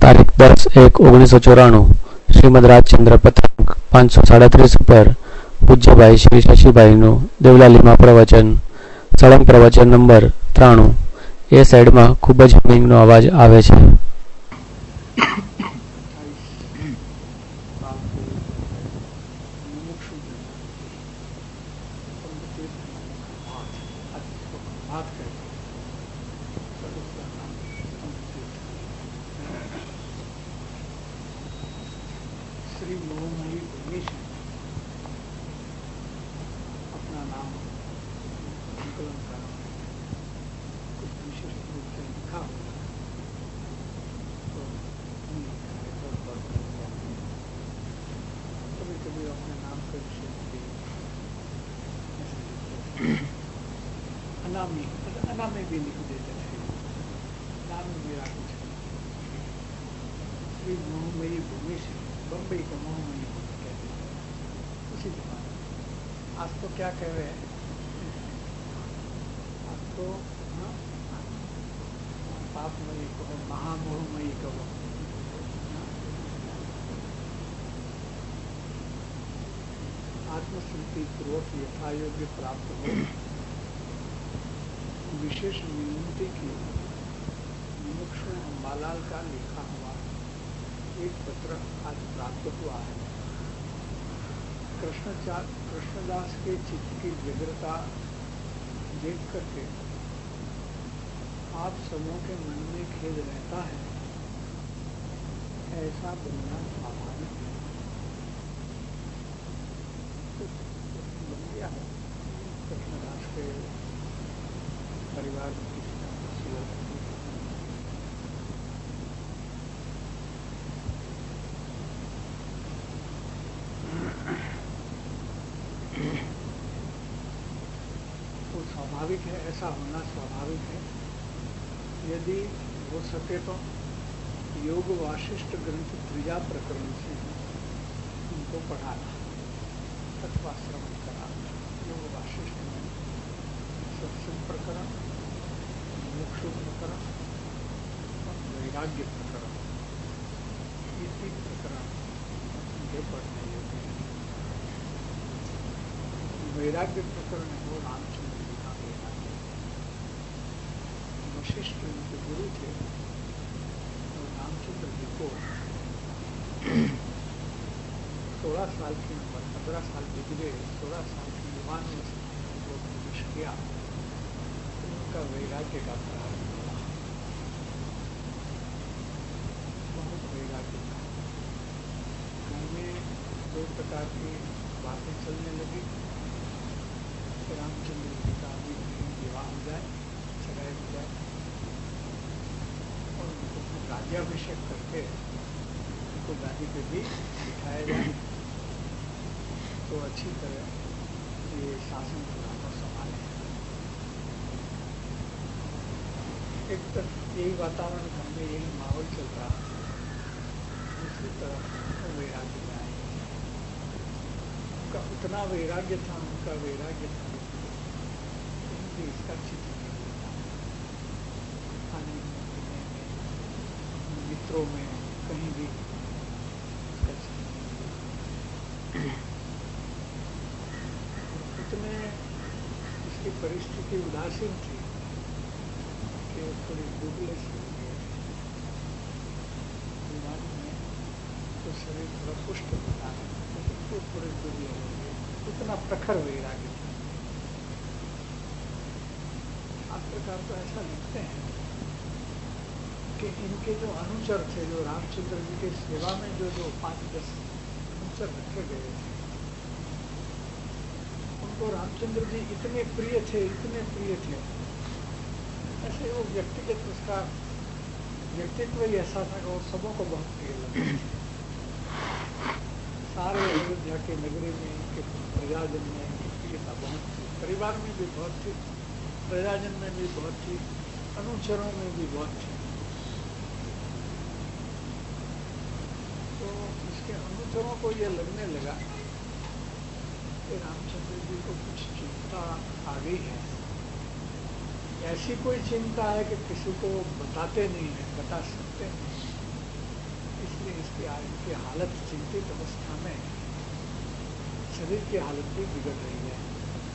तारीख 10/1/1994 શ્રીમદ રાજચંદ્ર પત્રાંક 537 પર પૂજ્ય ભાઈ શ્રી શશીભાઈનું દેવલાલીમાં પ્રવચન સળંગ પ્રવચન નંબર 93. એ સાઈડમાં ખૂબ જ હમિંગનો અવાજ આવે છે. अनामी भी लिख देते थे. नाम मेरा कुछ श्री मोहमयी भूमि से बम्बई को मोहमयी भूमि कहते हैं. उसी जमाने आज तो क्या कह रहे हैं, आज तो पापमयी कहो, महामोहमयी कहो. आत्मस्मृति पूर्वक यथायोग्य प्राप्त हो विशेष विनती की मुमुक्षु अंबालाल का लिखा हुआ एक पत्र आज प्राप्त हुआ है. कृष्णदास के चित्त की व्यग्रता देख करके आप सबों के मन में खेद रहता है. ऐसा बनना स्वाभाविक है. बन गया है कृष्णदास के परिवार में किसी तरह सेवा करती है. वो स्वाभाविक है, ऐसा होना स्वाभाविक है. यदि हो सके तो योग वाशिष्ठ ग्रंथ त्रिजा प्रकरण से उनको पढ़ाना अथवा श्रवण कराना. योग वाशिष्ठ में सत्संग प्रकरण, मोक्ष प्रकरण और वैराग्य प्रकरण, ये 3 प्रकरण उनके पढ़ने योग्य है. वैराग्य प्रकरण है वो रामचंद्र जी का वैराग्य. वशिष्ठ उनके गुरु थे और रामचंद्र जी को 16 साल की उम्र, 15 साल गुजरे, 16 साल की युवान में को प्रवेश किया तो उनका वैराग्य का प्रारंभ हुआ. बहुत वैराग्य था. घर में 2 प्रकार की बातें चलने लगी. रामचंद्र जी का भी विवाह हो जाए, सगाई हो जाए और उनको राज्याभिषेक करके उनको गादी पे भी बिठाया जाए तो अच्छी तरह ये शासन को संभाले. एक तरफ यही वातावरण घर में, यही माहौल चल रहा. दूसरी तरफ वैराग्य में आए. उनका उतना वैराग्य था, उनका वैराग्य था कहीं भी इसका चित्र नहीं होता. खाने में, पीने में, मित्रों में, कहीं भी इसका चित्र नहीं होता. उतने इसकी परिस्थिति उदासीन थी कि थोड़ी दुबले से हो गए. बीमारी में तो शरीर थोड़ा पुष्ट होता है, लेकिन तो थोड़े दुबले हो गए. उतना प्रखर वैराग्य था. शास्त्रकार तो ऐसा लिखते हैं कि इनके जो अनुचर थे, जो रामचंद्र जी के सेवा में जो 5-10 अनुचर रखे गए थे, उनको रामचंद्र जी इतने प्रिय थे, इतने प्रिय थे. ऐसे वो व्यक्तिगत उसका व्यक्तित्व ही ऐसा था कि वो सबों को बहुत प्रिय लगते थे. सारे अयोध्या के नगरी में इनके प्रजाजन में इनकी प्रियता बहुत थी. परिवार में भी बहुत थी, प्रजाजन में भी बहुत थी, अनुचरों में भी बहुत थी. तो इसके अनुचरों को ये लगने लगा कि रामचंद्र जी को कुछ चिंता आ गई है. ऐसी कोई चिंता है कि किसी को बताते नहीं है, बता सकते हैं. इसलिए इनकी हालत चिंतित अवस्था में शरीर की हालत भी बिगड़ रही है।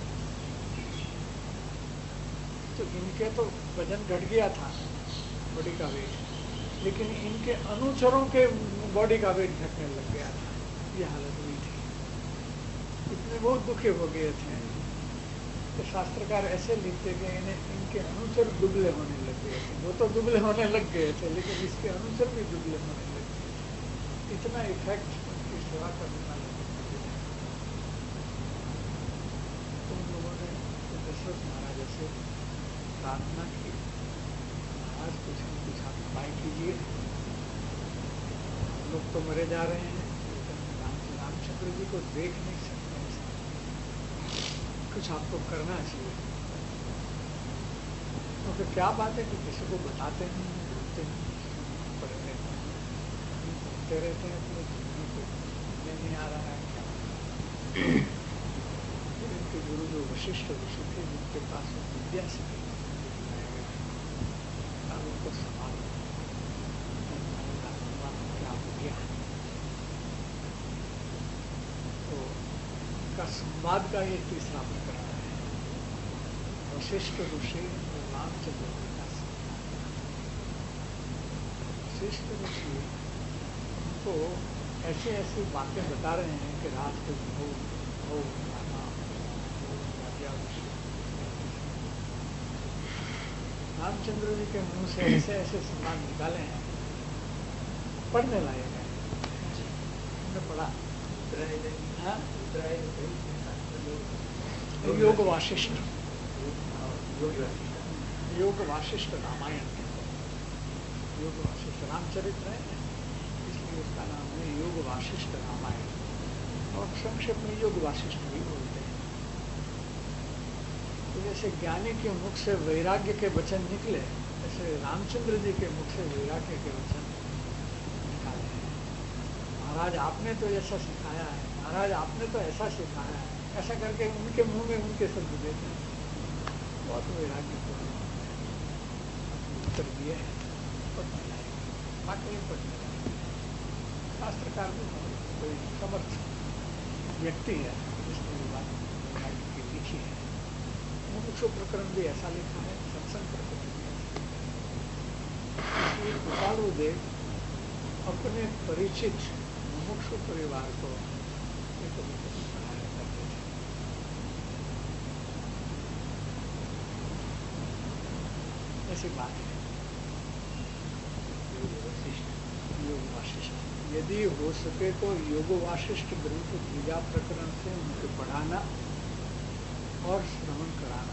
तो इनके तो वजन घट गया था, बॉडी का वेट, लेकिन इनके अनुचरों के बॉडी का वेट घटने लग गया था। ये हालत हुई थी, इतने बहुत दुखी हो गए थे। तो शास्त्रकार ऐसे लिखते कि इनके अनुचर दुबले होने लग गए थे। वो तो दुबले होने लग गए थे, लेकिन इसके अनुचर भी दुबले होने लग गए थे। इतना इफेक्ट उनकी सेवा करने वाले तो उन लोगों ने दशरथ महाराज से प्रार्थना की, महाराज कुछ न कुछ आप उपाय कीजिए, लोग तो मरे जा रहे हैं, रामचंद्र जी को देख नहीं सकते, कुछ आपको करना चाहिए। तो फिर क्या बात है कि किसी को बताते नहीं, बोलते नहीं, पढ़ते रहते हैं, अपने जीवन को नहीं आ रहा है क्या। इनके गुरु जो वशिष्ठ ऋषि थे, जिनके पास विद्या से उनको संभालो, क्या हो गया। तो का संवाद का ये तीसरा प्रकरण है, वशिष्ठ ऋषि और रामचंद्र जी का संवाद। वशिष्ठ ऋषि उनको ऐसे ऐसी बातें बता रहे हैं कि राज के रामचंद्र जी के मुंह से ऐसे ऐसे संवाद निकाले हैं, पढ़ने लायक है। हमने पढ़ा योग वासिष्ठ, योग वासिष्ठ रामायण, योग वासिष्ठ रामचरित्र है, इसलिए उसका नाम है योग वासिष्ठ रामायण, और संक्षेप में योग वासिष्ठ भी बोलते हैं। तो जैसे ज्ञानी के मुख से वैराग्य के वचन निकले, ऐसे रामचंद्र जी के मुख से वैराग्य के वचन निकाले हैं। महाराज आपने तो ऐसा सिखाया है, महाराज आपने तो ऐसा सिखाया है, ऐसा करके उनके मुंह में उनके शब्द देते हैं। बहुत वैराग्य को उत्तर दिए हैं, पढ़ने लायक, वाकई पढ़ने लायक। शास्त्रकार भी कोई समर्थ व्यक्ति है जिसने ये बात वैराग्य की लिखी है। मुमुक्षु प्रकरण भी ऐसा लिखा है, सत्संग प्रकरण भी ऐसा। इसलिए कृपालु देव अपने परिचित मुमुक्षु परिवार को कभी कभी पढ़ाया करते थे। ऐसी बात है। योग वासिष्ठ, यदि हो सके तो योग वासिष्ठ ग्रंथ पूजा प्रकरण से उनको पढ़ाना और श्रवण कराना,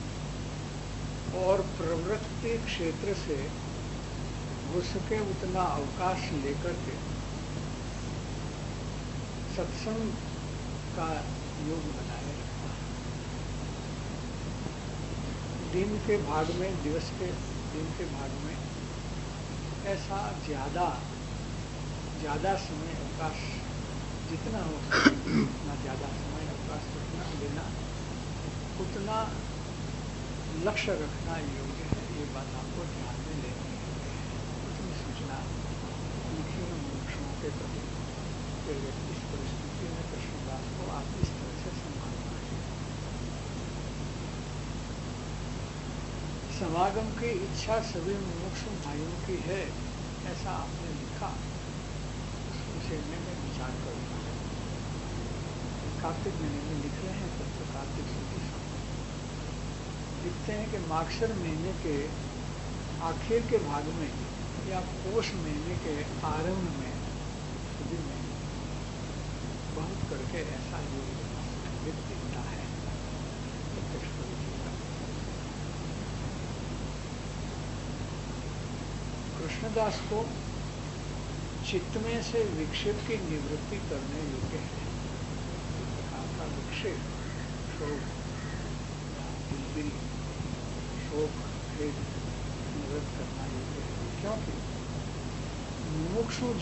और प्रवृत्ति क्षेत्र से हो सके उतना अवकाश लेकर के सत्संग का योग बनाए रखना। दिन के भाग में, दिवस के दिन के भाग में ऐसा ज्यादा समय अवकाश जितना हो सके उतना ज्यादा समय अवकाश रखना, लेना, उतना लक्ष्य रखना योग्य है। ये बात आपको ध्यान में लेनी है। उतनी सूचना लिखी है मुमुक्षुओं के प्रति, इस परिस्थिति में कृष्णदास को आप इस तरह से संभालना है। समागम की इच्छा सभी मुमुक्षु भाइयों की है, ऐसा आपने लिखा, उस विषय में मैं विचार करूंगा। कार्तिक महीने में लिख रहे हैं, तब तो कार्तिक शुद्धि लिखते हैं कि मागसर महीने के आखिर के भाग में या पोष महीने के आरंभ में शुद्धि में बहुत करके ऐसा योग दिखता है। कृष्णदास को चित्त में से विक्षेप की निवृत्ति करने योग्य है। का विक्षेप, शोक, दिलगिरी, शोक, खेद निवृत्त करना योग्य है। क्योंकि मुमुक्षु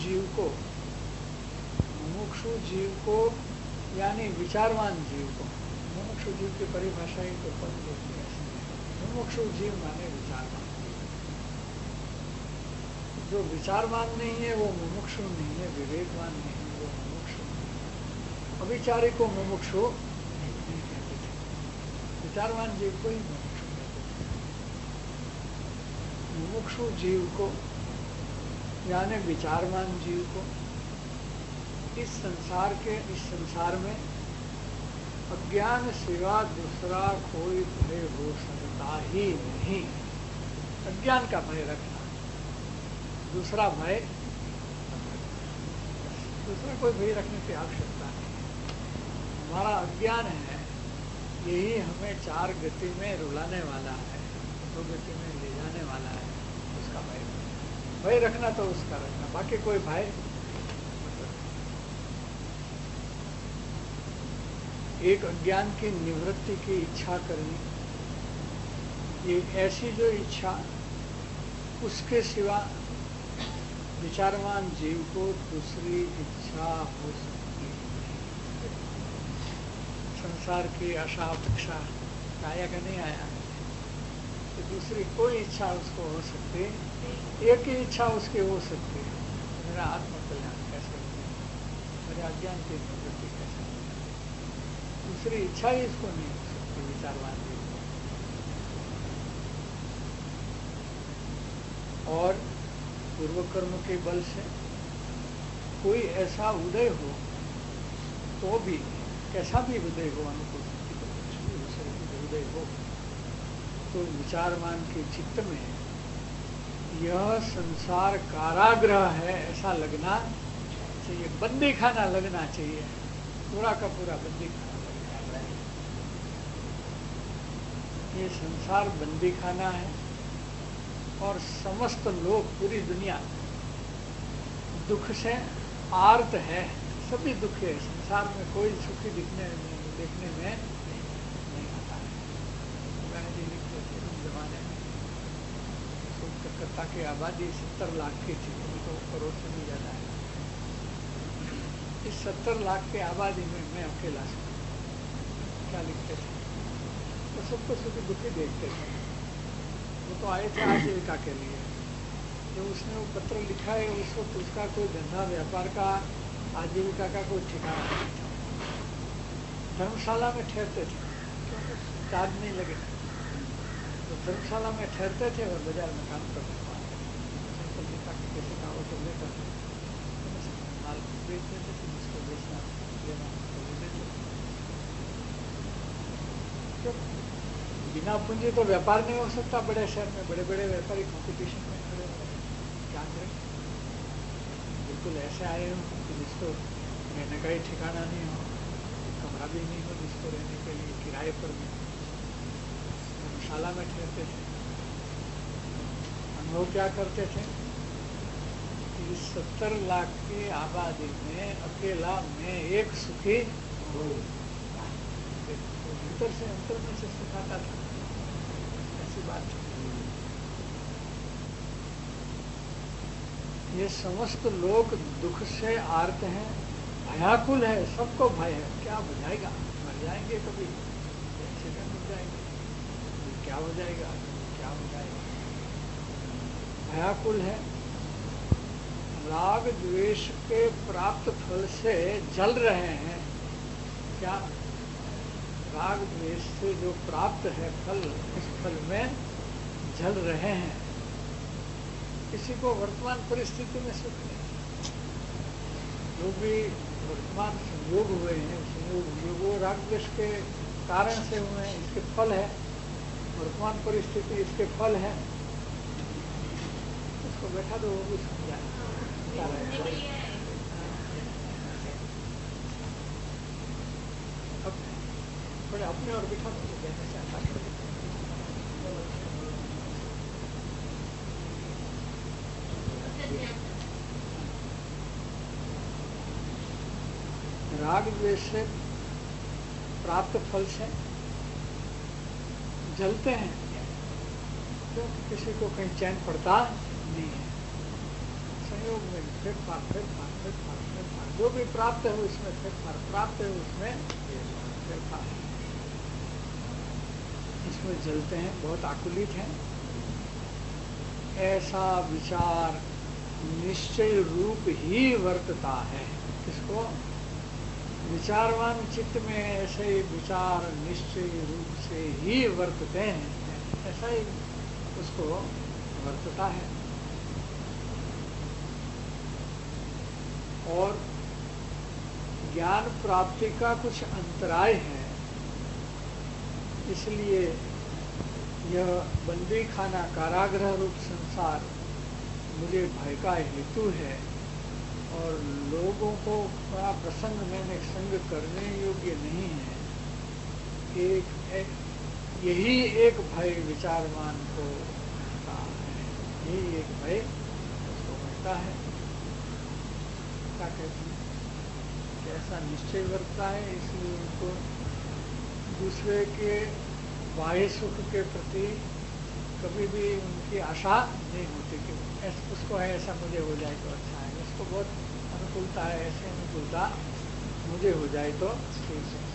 जीव को यानी विचारवान जीव को, मुमुक्षु जीव की परिभाषा ही तो पद देती है। मुमुक्षु जीव माने विचारवान। जो विचारवान नहीं है वो मुमुक्षु नहीं है, विवेकवान नहीं है वो मुमुक्षु नहीं है। अविचारी को मुमुक्षु नहीं कहते थे, विचारवान जीव को ही मुमुक्षु कहते थे। मुमुक्षु जीव को यानी विचारवान जीव को इस संसार में अज्ञान सिवा दूसरा कोई भय हो सकता ही नहीं। अज्ञान का भय रखना, दूसरा कोई भय रखने की आवश्यकता नहीं। हमारा अज्ञान है, यही हमें चार गति में रुलाने वाला है, दो गति में ले जाने वाला है। उसका भय रखना तो उसका रखना, बाकी कोई भय। एक अज्ञान की निवृत्ति की इच्छा करनी, ये ऐसी जो इच्छा उसके सिवा विचारवान जीव को दूसरी इच्छा हो सकती है। संसार की आशा अपेक्षा आया का नहीं आया, तो दूसरी कोई इच्छा उसको हो सकती है। एक ही इच्छा उसकी हो सकती है, मेरा आत्मकल्याण कैसे हो, मेरे अज्ञान की निवृत्ति कैसे हो। दूसरी इच्छा ही इसको नहीं हो सकती विचारवान जीव को। और पूर्व कर्म के बल से कोई ऐसा उदय हो, तो भी कैसा भी उदय हो, अनुकूल उदय हो, तो विचारवान के चित्त में यह संसार कारागृह है ऐसा लगना चाहिए, बंदी खाना लगना चाहिए, पूरा का पूरा बंदी खाना। ये संसार बंदी खाना है और समस्त लोग, पूरी दुनिया दुख से आर्त है, सभी दुखी है। संसार में कोई सुखी देखने में नहीं आता है। गांधी जी लिखते थे उस जमाने में, कलकत्ता की आबादी 70 लाख की थी, अभी तो करोड़ से भी ज्यादा है। इस 70 लाख की आबादी में मैं अकेला क्या लिखते थे, तो सबको सुखी दुखी देखते थे। वो तो आए थे आजीविका के लिए। जो उसने वो पत्र लिखा है, उस वक्त उसका कोई धंधा व्यापार का, आजीविका का कोई ठिकाना नहीं था। धर्मशाला में ठहरते थे क्योंकि चार्ज नहीं लगे, तो धर्मशाला में ठहरते थे और बाजार में काम करते थे। किसी का ऑटो लेकर माल बेच देते थे, जिसको बेचना लेना तो ले लेते। बिना पूंजी तो व्यापार नहीं हो सकता। बड़े शहर में बड़े बड़े व्यापारी कंपटीशन में खड़े हो, क्या करें। बिल्कुल ऐसे आए हो कि जिसको रहने का ही ठिकाना नहीं हो, कमरा भी नहीं हो जिसको रहने के लिए किराए पर भी। धर्मशाला में ठहरते थे। अनुभव क्या करते थे कि 70 लाख की आबादी में अकेला मैं एक सुखी हूँ। भीतर से अंतर में से सिखाता था, ऐसी बात। ये समस्त लोग दुख से आर्त हैं, भयाकुल है, सबको भय है। क्या बुझाएगा, मर जाएंगे कभी, एक्सीडेंट हो जाएंगे, क्या हो जाएगा, क्या हो जाएगा। भयाकुल है, राग द्वेष के प्राप्त फल से जल रहे हैं। क्या राग द्वेष से जो प्राप्त है फल, उस फल में जल रहे हैं। किसी को वर्तमान परिस्थिति में सुख नहीं। जो भी वर्तमान संयोग हुए हैं, संयोग वो राग द्वेष के कारण से हुए हैं, इसके फल है। वर्तमान परिस्थिति इसके फल है। उसको बैठा दो, वो भी समझाए। बड़े अपने और बिठा दो, कहने से आता है। राग द्वेष से प्राप्त फल से जलते हैं, क्योंकि किसी को कहीं चैन पड़ता नहीं है। संयोग में फेरफार, जो भी प्राप्त है उसमें फेरफार, प्राप्त है उसमें फेरफार, इसमें जलते हैं, बहुत आकुलित हैं। ऐसा विचार निश्चय रूप ही वर्तता है। किसको? विचारवान चित्त में ऐसे विचार निश्चय रूप से ही वर्तते हैं, ऐसा ही उसको वर्तता है। और ज्ञान प्राप्ति का कुछ अंतराय है, इसलिए यह बंदी खाना कारागृह रूप संसार मुझे भय का हेतु है और लोगों को बड़ा प्रसंग मैंने संग करने योग्य नहीं है। यही एक भय विचारवान को होता है, यही एक भय उसको होता है। क्या कहते हैं कि ऐसा निश्चय वर्तता है, इसलिए उनको दूसरे के बाह्य सुख के प्रति कभी भी उनकी आशा नहीं होती कि उसको है ऐसा मुझे हो जाए तो अच्छा है, इसको बहुत अनुकूलता है, ऐसे अनुकूलता मुझे हो जाए तो ठीक है।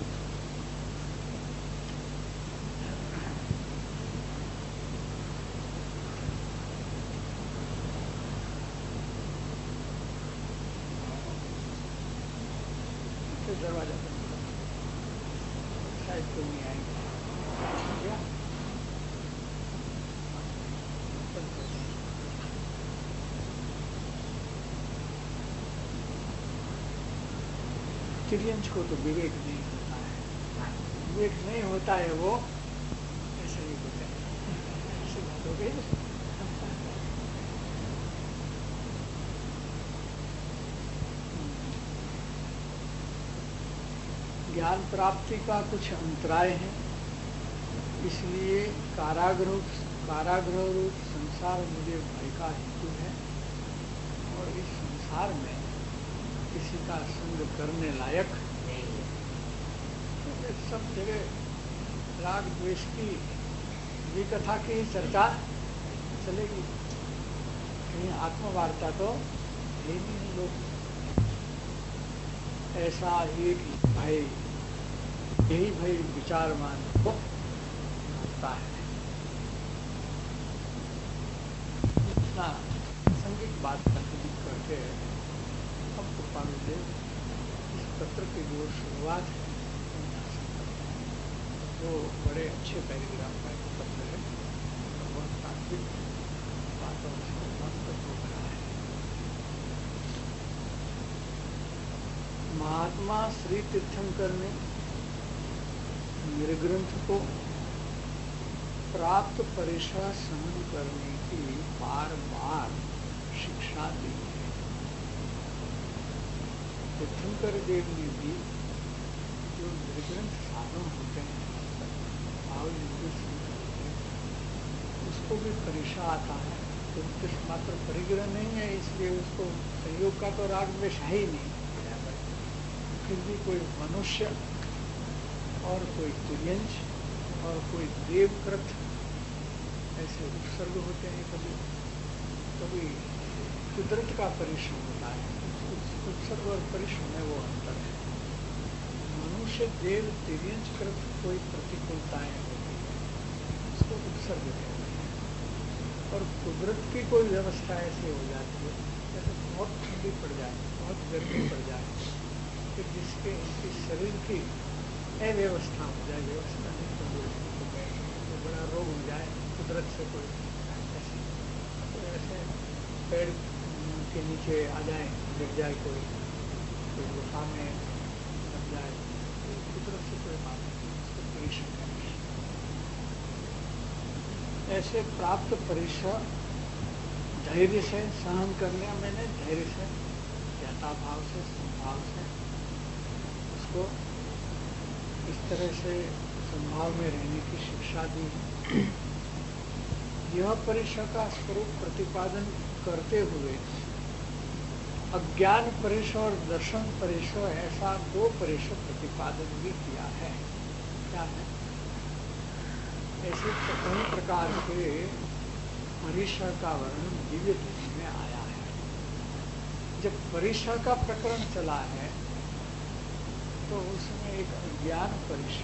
दरवाजा बंद कर, शायद कोई नहीं आएगा। तिर्यंश को तो विवेक नहीं होता है, विवेक नहीं होता है, वो ऐसे ही होते हैं, ऐसी बात हो गई। ज्ञान प्राप्ति का कुछ अंतराय है, इसलिए कारागृह रूप संसार मुझे भय का हेतु है और इस संसार में किसी का संग करने लायक नहीं है। तो सब जगह राग द्वेष की विकथा की चर्चा चलेगी, कहीं आत्मवार्ता तो है नहीं। लोग ऐसा एक भय, यही भय विचारवान को होता है। इतना संगीत बात करके अब गोपालदेव इस पत्र की जो शुरुआत है वो बड़े अच्छे पैराग्राफ का एक पत्र है, बहुत तात्विक बातों से मस्त हो रहा है। महात्मा श्री तीर्थंकर ने मेरे ग्रंथ को प्राप्त परीक्षा सहन करने की बार बार शिक्षा दी है। तीर्थंकर देव ने भी जो निर्ग्रंथ साधन होते हैं, उसको भी परीक्षा आता है, तो मात्र परिग्रह नहीं है, इसलिए उसको संयोग का तो राग द्वेष है ही नहीं। फिर भी कोई मनुष्य और कोई तुर्यंश और कोई देवकृत ऐसे उपसर्ग होते हैं, कभी कभी कुदरत का परिश्रम होता है, उपसर्ग और परिश्रम में वो अंतर है। मनुष्य देव तिर्यंश कृत कोई प्रतिकूलताएं होती है, उसको उपसर्ग कहते हैं। और कुदरत की कोई व्यवस्था ऐसी हो जाती है, जैसे बहुत ठंडी पड़ जाए, बहुत गर्मी पड़ जाए, कि जिसके इनकी शरीर की अव्यवस्था हो जाए, व्यवस्था नहीं तो बड़ा रोग हो जाए कुदरत से कोई ऐसे, तो ऐसे पेड़ के नीचे आ जाए, गिर जाए, कोई गुफा में लग जाए, तो कुदरत से कोई बात नहीं, उसको परीक्षा करनी। ऐसे प्राप्त परीक्षा धैर्य से सहन करने, मैंने धैर्य से, ज्ञाता भाव से, संभाव से उसको इस तरह से संभाव में रहने की शिक्षा दी। यह परीक्षा का स्वरूप प्रतिपादन करते हुए अज्ञान परीक्षा और दर्शन परीक्षा, ऐसा दो परीक्षा प्रतिपादन भी किया है। क्या है? ऐसे कई प्रकार के परीक्षा का वर्णन दिव्य दृष्टि में आया है। जब परीक्षा का प्रकरण चला है तो उसमें एक अज्ञान परीक्षा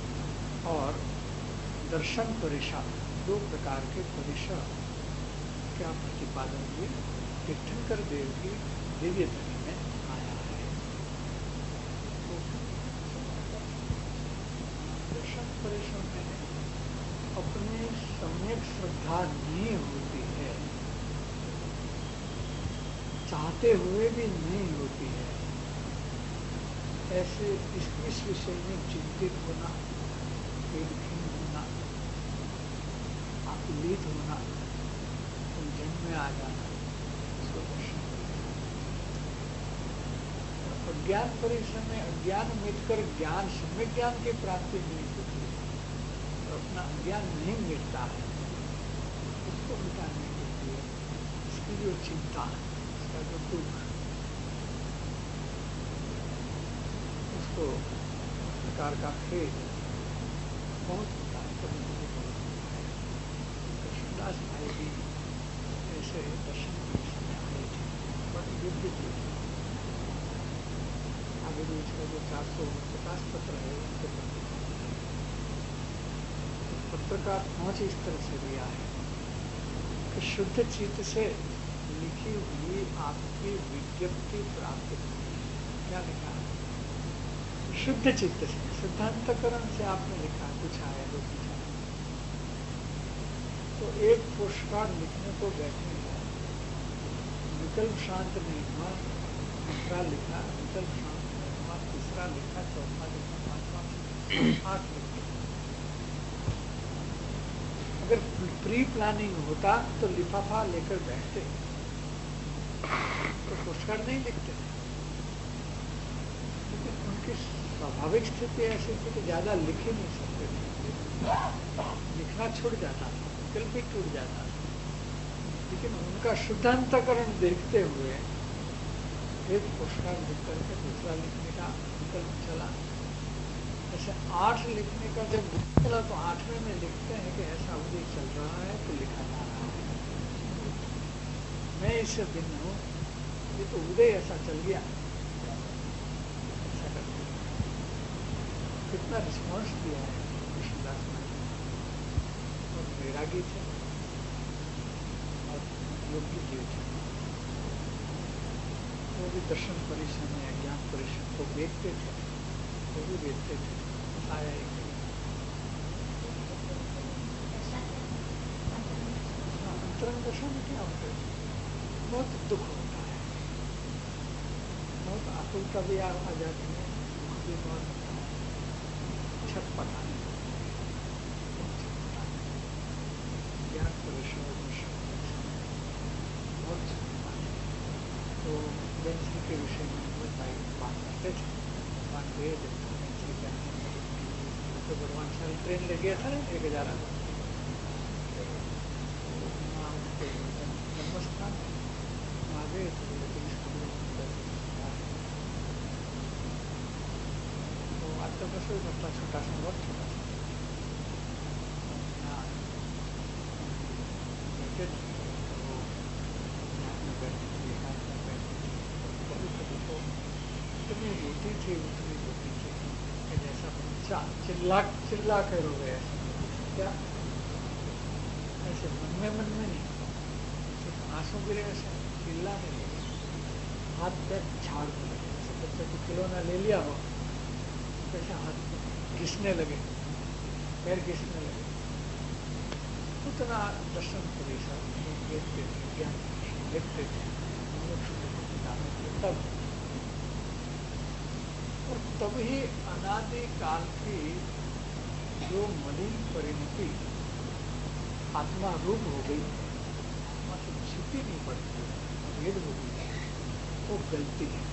और दर्शन परीक्षा, दो प्रकार के परीक्षा क्या प्रतिपादन हुए? तीर्थंकर देव की दिव्य ध्वनि में आया है। तो दर्शन परिश्रम में अपने सम्यक श्रद्धा नहीं होती है, चाहते हुए भी नहीं होती है। ऐसे इस विषय में चिंतित होना, बेखीन होना, आकुलित होना, उलझन में आ जाना, इसको दर्शन परिश्रम। अज्ञान परिश्रम में अज्ञान मिटकर ज्ञान, सम्यक ज्ञान की प्राप्ति नहीं होती है, तो अपना अज्ञान नहीं मिटता है, उसको मिटाने के लिए इसकी जो चिंता, इसका जो दुख, उसको प्रकार का खेद बहुत होता है। कभी कभी बहुत होता है। कृष्णदास भाई भी ऐसे दर्शन परिश्रम में आए थे, बड़े योग्य थे। आगे भी इसका जो 450 पत्र है उनके प्रति पत्र का पहुंच इस तरह से दिया है कि शुद्ध चित्त से लिखी हुई आपकी विज्ञप्ति प्राप्त हुई। क्या लिखा है? शुद्ध चित्त से, शुद्धांतकरण से आपने लिखा, कुछ आया दो कुछ आया। तो एक पोस्टकार्ड लिखने को बैठे हैं, विकल्प शांत नहीं हुआ, दूसरा लिखा, विकल्प शांत नहीं हुआ, तीसरा लिखा, चौथा लिखा, पांचवा 8 लिखा। अगर प्री प्लानिंग होता तो लिफाफा लेकर बैठते, तो पोस्टकार्ड नहीं लिखते। लेकिन उनकी स्वाभाविक स्थिति ऐसी थी कि ज्यादा लिख ही नहीं सकते थे, लिखना छूट जाता था, विकल्प भी टूट जाता था। लेकिन उनका शुद्धांतकरण देखते हुए एक पोस्टकार्ड लिख करके दूसरा लिखने का विकल्प चला। ऐसे 8 लिखने का जब चला तो 8वें में लिखते हैं कि ऐसा उदय चल रहा है तो लिखा जा रहा है, मैं इससे भिन्न हूँ, ये तो उदय ऐसा चल गया। ऐसा करते कितना रिस्पॉन्स दिया है कृष्णदास भाई, और वैरागी थे और योगी जीव थे। वो भी दर्शन परिश्रम या ज्ञान परिश्रम को देखते थे, वो भी देखते थे। आया एक अंतरंग दर्शन में क्या होता है? बहुत दुख होता है, बहुत आकुलता भी आ जाती है, दुख भी बहुत होता है, छटपटाने ज्ञान परिश्रम बहुत छटपटाने। तो बेंसी के विषय में बात करते थे, बात गए तो भगवान सारी ट्रेन ले गया था ना 1000 जन्मस्थान आ गए थे। तो आज तो बस बता छोटा सा, बहुत छोटा सा बैठे थे, तो में बैठे थे, कभी कभी तो इतनी रोटी थी, उतनी रोटी थी कि जैसा बच्चा चिल्ला कर रो गया। क्या ऐसे मन में नहीं, सिर्फ आंसू गिरे, ऐसे चिल्लाने लगे, हाथ पैर झाड़ लगे, जैसे बच्चे को खिलौना ले लिया हो कैसे हाथ घिसने लगे, पैर घिसने लगे। उतना दर्शन परिश्रम देखते थे, ज्ञान देखते थे, किताबें थे तब। और तभी अनादि काल की जो मलिन परिणति आत्मा रूप हो गई, आत्मा से छिपी नहीं पड़ती, भेद हो गई, वो गलती है।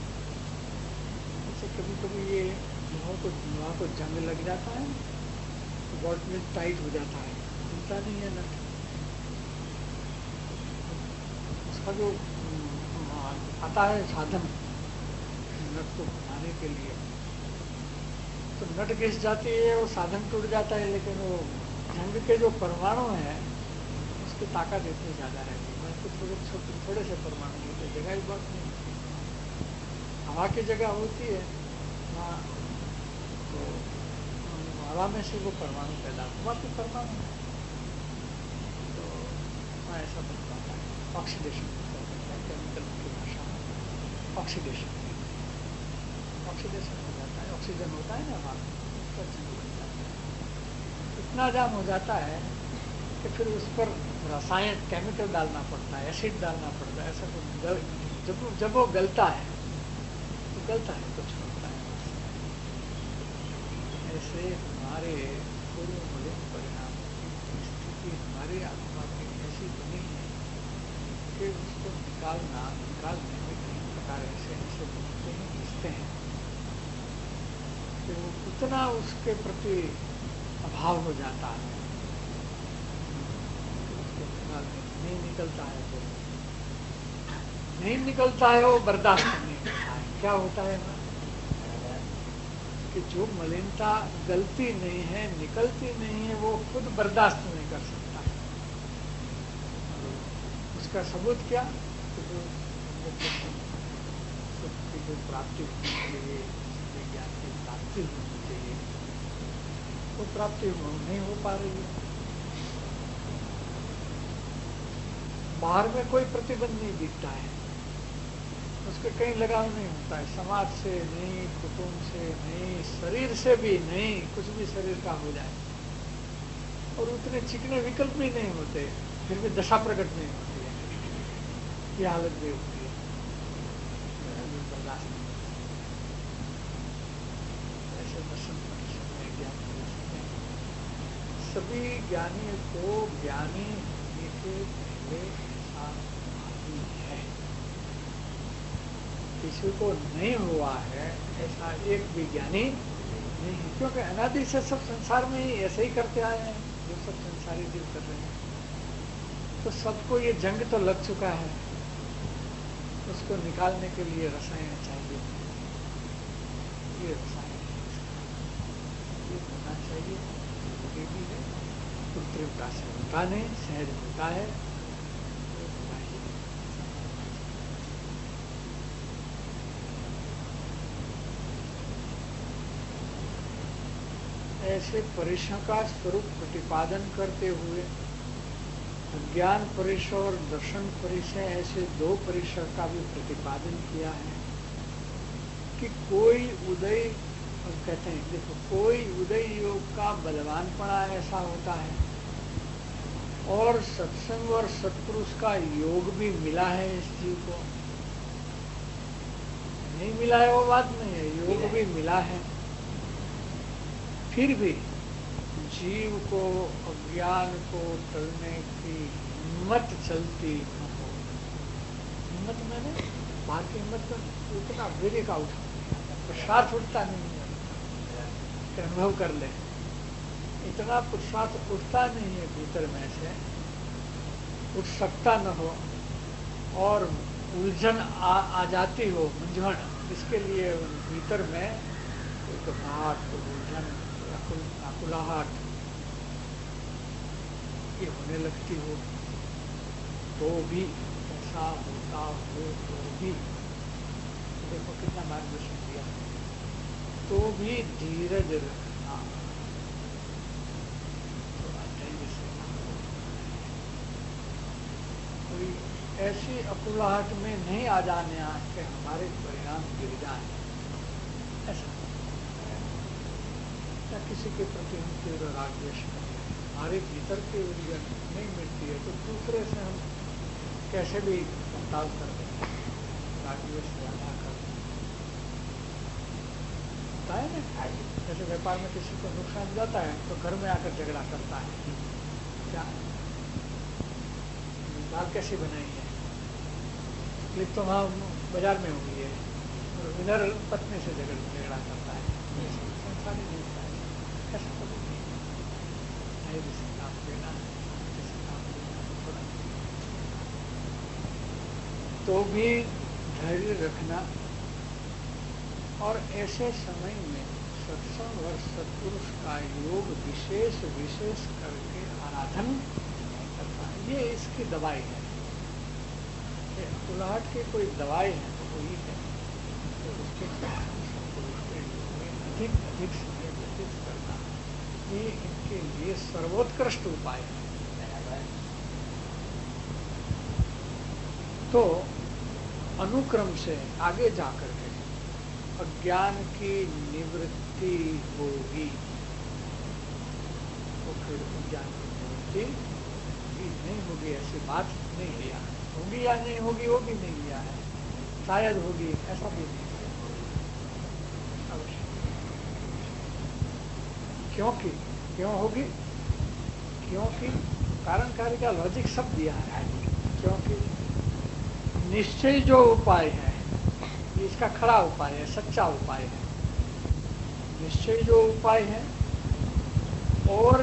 जैसे कभी कभी ये लोहा को जंग लग जाता है, तो बॉल्ट में टाइट हो जाता है, खुलता नहीं है नट। उसका जो आता है साधन नट को घुमाने के लिए, तो नट घिस जाती है, वो साधन टूट जाता है, लेकिन वो जंग के जो परमाणु हैं उसकी ताकत इतनी ज्यादा रहती है। तो थोड़े से परमाणु होते, जगह ही बहुत नहीं होती, हवा की जगह होती है वहाँ, तो हवा में से वो परमाणु पैदा हुआ, तो परमाणु है। तो उसमें ऐसा बन जाता है, ऑक्सीडेशन कहते हैं केमिकल की भाषा में, ऑक्सीडेशन ऑक्सीडेशन हो जाता है। ऑक्सीजन होता है ना हमारा, उसका जंग बन जाता है, इतना जाम हो जाता है कि फिर उस पर रसायन केमिकल डालना पड़ता है, एसिड डालना पड़ता है, ऐसा कुछ जब वो गलता है तो गलता है, कुछ होता है। ऐसे हमारे पूर्व मलिन परिणामों की स्थिति हमारी आत्मा की ऐसी बनी है कि उसको निकालने में कई प्रकार ऐसे बनते हैं, घिसते हैं कि वो उतना उसके प्रति अभाव हो जाता है, उसको निकालने नहीं निकलता है, तो नहीं निकलता है, वो बर्दाश्त नहीं करता है। क्या होता है ना कि जो मलिनता गलती नहीं है, निकलती नहीं है, वो खुद बर्दाश्त नहीं कर सकता है। उसका सबूत क्या, कि जो प्राप्ति होनी चाहिए, ज्ञान की प्राप्ति होनी चाहिए, वो प्राप्ति नहीं हो पा रही है। बाहर में कोई प्रतिबंध नहीं दिखता है, उसके कहीं लगाव नहीं होता है, समाज से नहीं, कुटुंब से नहीं, शरीर से भी नहीं, कुछ भी शरीर का हो जाए, और उतने चिकने विकल्प भी नहीं होते, फिर भी दशा प्रकट नहीं होती है, ये हालत भी होती है, बर्दाश्त नहीं होती। ऐसे दर्शन में ज्ञान सभी ज्ञानी को ज्ञानी होने के पहले ऐसा मालूम है, किसी को नहीं हुआ है ऐसा एक भी ज्ञानी नहीं है, क्योंकि अनादि से सब संसार में ही ऐसे ही करते आए हैं, जो सब संसारी जीव कर रहे हैं, तो सबको ये जंग तो लग चुका है, उसको निकालने के लिए रसायन चाहिए, ये रसायन ये होना चाहिए, ये भी है, कृत्रिमता से होता नहीं, सहज होता है, ऐसे परिसर का स्वरूप प्रतिपादन करते हुए ज्ञान परिसर और दर्शन परिसर, ऐसे दो परिसर का भी प्रतिपादन किया है कि कोई उदय, कहते हैं देखो, कोई उदय योग का बलवानपना ऐसा होता है, और सत्संग और सत्पुरुष का योग भी मिला है इस जीव को, नहीं मिला है वो बात नहीं है, योग भी मिला है, फिर भी जीव को अज्ञान को टलने की हिम्मत चलती न हो। हिम्मत मैंने बाहर की हिम्मत में उतना वीर्य का उठा, पुरुषार्थ उठता नहीं है, अनुभव कर ले, इतना पुरुषार्थ उठता नहीं है भीतर में से, उठ सकता न हो, और उलझन आ जाती हो, मूंझवण, इसके लिए भीतर में घबराहट, उलझन, आकुलाहट ये होने लगती हो, तो भी ऐसा होता हो तो भी, देखो कितना मार्गदर्शन दिया, तो भी धीरज रखना, थोड़ा धैर्य से कोई ऐसी अकुलाहट में नहीं आ जाने कि हमारे परिणाम गिर जाए, ऐसा या किसी के प्रति हम तीव्र राग द्वेष करें, हमारे भीतर की ऊर्जा नहीं मिलती है, तो दूसरे से हम कैसे भी बर्ताव कर देते हैं, राग द्वेष ज्यादा कर होता है ना। जैसे व्यापार में किसी को नुकसान जाता है तो घर में आकर झगड़ा करता है, क्या दाल कैसी बनाई है, तकलीफ तो वहाँ बाजार में हुई है, और इधर पत्नी से झगड़ा करता है, संसारी जीव है, ऐसा कभी नहीं, जैसे काम देना, जैसे काम देना थोड़ा, तो भी धैर्य रखना, और ऐसे समय में सत्संग और सत्पुरुष का योग विशेष विशेष करके आराधन करता है, ये इसकी दवाई है, अकुलाहट की कोई दवाई है तो वही है, तो उसके सत्पुरुष के योग में अधिक अधिक समय व्यतीत करना, ये इनके लिए सर्वोत्कृष्ट उपाय है। तो अनुक्रम से आगे जाकर के अज्ञान की निवृत्ति होगी। तो फिर अज्ञान की निवृत्ति भी नहीं होगी, ऐसी बात नहीं लिया है। होगी या नहीं होगी वो भी नहीं लिया है, शायद होगी ऐसा भी नहीं लिया अवश्य। क्योंकि क्यों होगी? क्योंकि कारण कार्य का लॉजिक सब दिया है। क्योंकि निश्चय जो उपाय है ये इसका खरा उपाय है, सच्चा उपाय है। निश्चय जो उपाय है और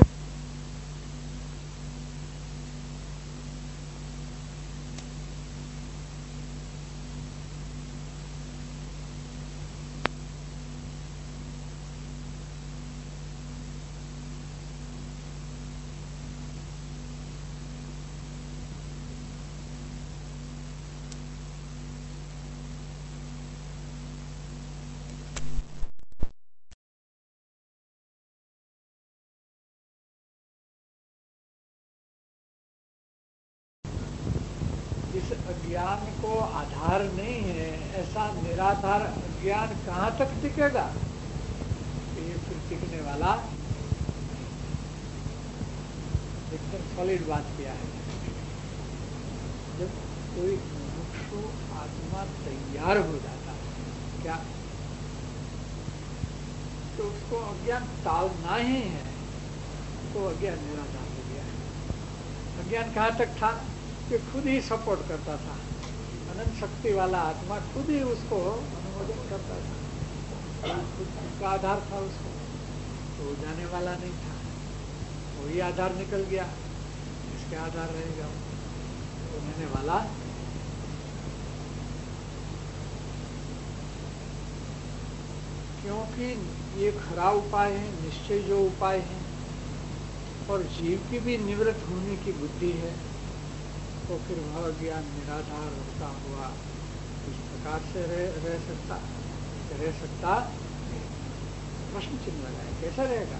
इस अज्ञान को आधार नहीं है, ऐसा निराधार अज्ञान कहाँ तक टिकेगा? ये फिर टिकने वाला एकदम सॉलिड बात किया है। जब कोई मुमुक्षु आत्मा तैयार हो जाता है क्या, तो उसको अज्ञान टालना ही है, तो अज्ञान निराधार हो गया है। अज्ञान कहाँ तक था कि खुद ही सपोर्ट करता था, अनंत शक्ति वाला आत्मा खुद ही उसको अनुमोदन करता था, खुद का आधार था उसको, तो जाने वाला नहीं था। वही आधार निकल गया, इसके आधार रहेगा तो रहने वाला। क्योंकि ये खरा उपाय है, निश्चय जो उपाय है, और जीव की भी निवृत्त होने की बुद्धि है, तो फिर वह ज्ञान निराधार होता हुआ इस प्रकार से रह सकता प्रश्न चिन्ह लगाए, कैसा रहेगा?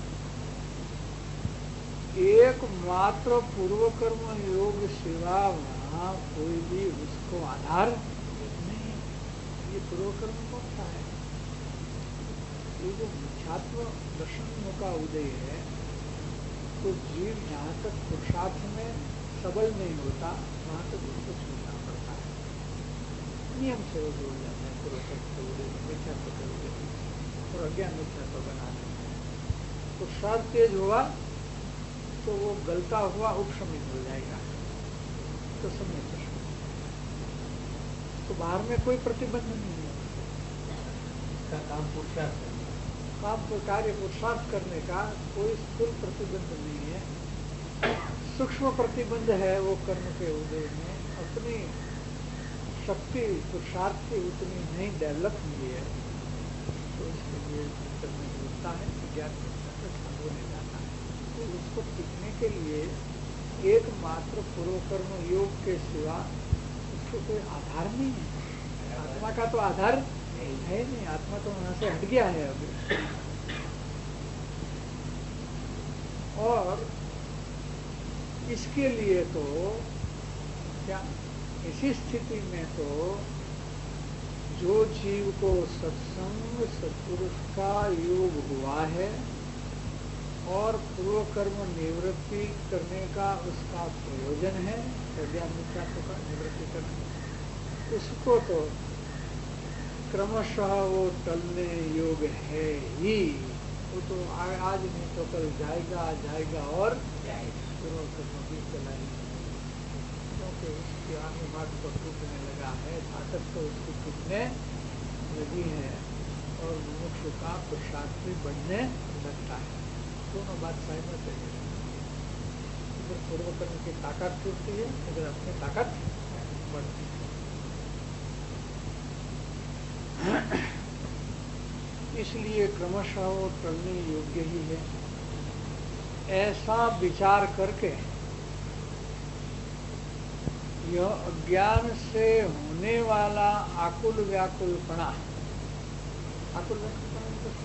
एकमात्र पूर्व कर्म योग सिवा वहां कोई भी उसको आधार नहीं। ये पूर्व कर्म कौन सा है? ये जो मिथ्यात्व दर्शन का उदय है, तो जीव जहाँ तक पुरुषार्थ में सबल नहीं होता वहां तक उसको छूटना पड़ता है। नियम से वो जोड़ जाते हैं पुरुषार्थ के उदय में, मिथ्यात्व के उदय में, और अज्ञान मिथ्यात्व बना देते हैं। तो शर तेज हुआ तो वो गलता हुआ उपशमित हो जाएगा, तो समय प्रश्न। तो बाहर में कोई प्रतिबंध नहीं है, का काम पुरुषार्थ करना, काम को कार्य पुरुषार्थ करने का कोई स्थूल प्रतिबंध नहीं है। सूक्ष्म प्रतिबंध है वो कर्म के उदय में, अपनी शक्ति पुरुषार्थ की उतनी नहीं डेवलप हुई है, तो इसके लिए करने की होता है, ज्ञान होने जाता है। तो उसको टिकने के लिए एकमात्र पूर्व कर्म योग के सिवा उसको कोई आधार नहीं है। आत्मा का तो आधार है नहीं, आत्मा तो वहां से हट गया है अभी। और इसके लिए तो क्या, इसी स्थिति में तो जो जीव को सत्संग सत्पुरुष का योग हुआ है और पूर्व कर्म निवृत्ति करने का उसका प्रयोजन है, अज्ञान मिथ्यात्व का निवृत्ति करने, उसको तो क्रमशः वो टलने योग है ही। वो तो आज नहीं तो कल जाएगा और पूर्व कर्म भी चलाएगा, क्योंकि उसके अनुभाग को टूटने लगा है, ताकत तो उसकी टूटने लगी है, और मुमुक्षु का पुरुषार्थ भी बढ़ने लगता है। दोनों बात सहमत है। इधर पूर्व कर्म की ताकत टूटती है, इधर अपनी ताकत बढ़ती है। इसलिए क्रमशः वो टलने योग्य ही है। ऐसा विचार करके यह अज्ञान से होने वाला आकुल व्याकुलपना, आकुल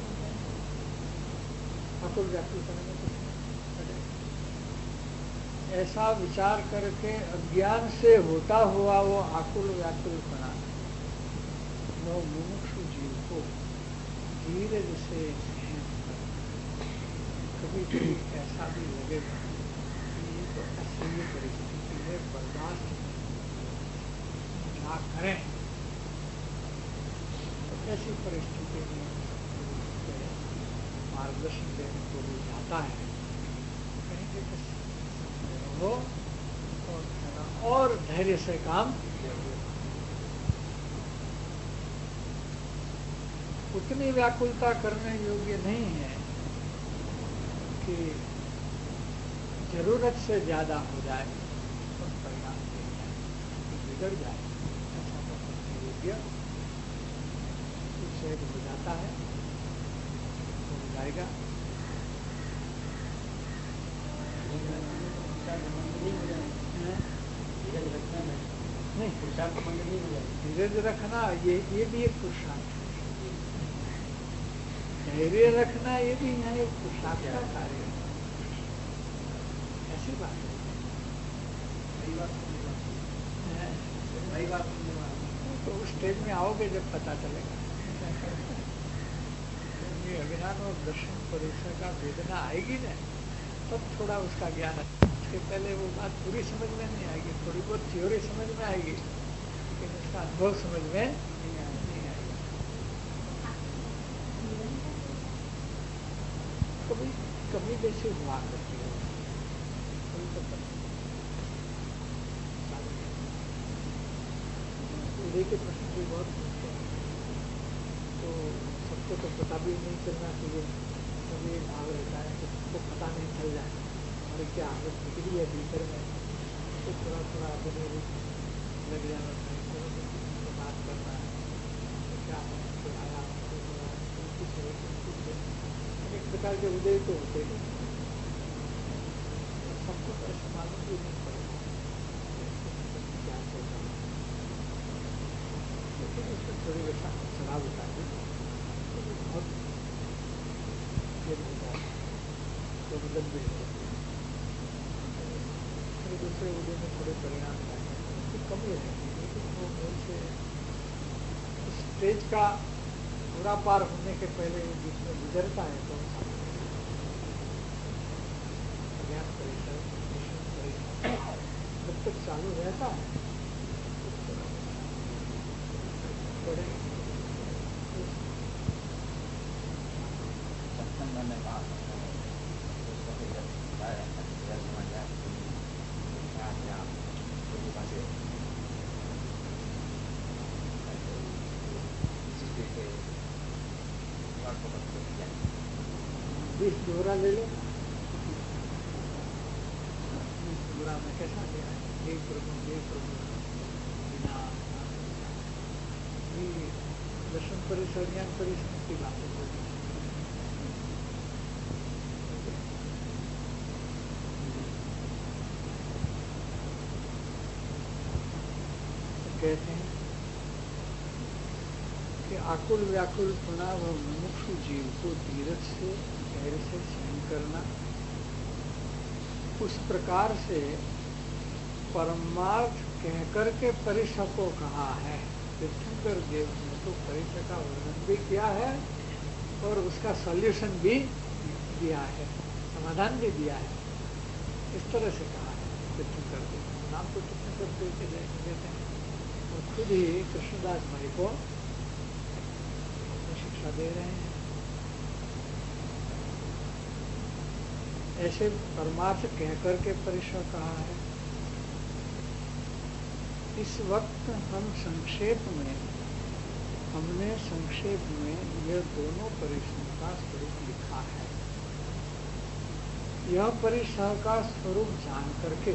व्याकुलपना में ऐसा विचार करके अज्ञान से होता हुआ वो आकुल व्याकुल बना वो मुमुक्षु जीव को धीरज से सहन कर। कभी कभी ऐसा भी लगेगा कि ये तो असह्य परिस्थिति है, बर्दाश्त क्या करें। तो ऐसी परिस्थिति में मार्गदर्शन देने को भी जाता है, कहेंगे कि हो और धैर्य से काम उतनी व्याकुलता करने योग्य नहीं है कि जरूरत से ज्यादा हो जाए और परिणाम दे जाए, बिगड़ जाए, ऐसा तो करने योग्य उससे हो जाता है, हो जाएगा। नहीं, धीरज रखना ये भी एक पुरुषार्थ है। धैर्य रखना ये भी यहाँ एक पुरुषार्थ का कार्य है। ऐसी बात है, तो उस स्टेज में आओगे जब पता चलेगा। ये अभिधान और दर्शन परिसर का वेदना आएगी ना, तब थोड़ा उसका ज्ञान है। उसके पहले वो बात पूरी समझ में नहीं आएगी, थोड़ी बहुत थ्योरी समझ में आएगी, लेकिन उसका अनुभव समझ में नहीं आएगा। कभी कभी जैसे हुआ करती है, तो के प्रश्न भी बहुत पूछते हैं, तो सबको तो पता भी नहीं चलना चाहिए। कभी भाव रहता है कि सबको पता नहीं चल जाए और क्या हालत बिगड़ी है भीतर में, तो थोड़ा थोड़ा अपने लग जाना चाहिए, तो बात करना है, तो क्या है, तो आया कुछ है, एक प्रकार के उदय तो होते हैं, सबको तो ऐसा मालूम भी नहीं पड़ेगा क्या चल रहा है, लेकिन उसमें थोड़ी वैसा चढ़ाव उठा दी तो बहुत तो मतलब भी फिर दूसरे उदय में थोड़े परिणाम लाए तो कम ही रहेंगे, लेकिन वो मूल से स्टेज का पूरा पार होने के पहले बीच में गुजरता है तो ज्ञान परिसर जब तक चालू रहता है बड़े बीस दोहरा ले लो, दोहरा में कैसा लिया है, हे प्रभु बिना दर्शन परिसर ज्ञान परिसर की बात है। कहते हैं कि आकुल व्याकुल पुना व मुमुक्षु जीव को धीरज से धैर्य से सहन करना, उस प्रकार से परमार्थ कहकर के परिसर को कहा है। तीर्थंकर देव ने तो परिसर का वर्णन भी किया है और उसका सॉल्यूशन भी दिया है, समाधान भी दिया है। इस तरह से कहा है तीर्थंकर देव, नाम तो तीर्थंकर देव के देते हैं और खुद ही कृष्णदास भाई को शिक्षा दे रहे हैं। ऐसे परमार्थ कहकर के परिसर कहा है। इस वक्त हमने संक्षेप में यह दोनों परिसर का स्वरूप लिखा है। यह परिसर का स्वरूप जान करके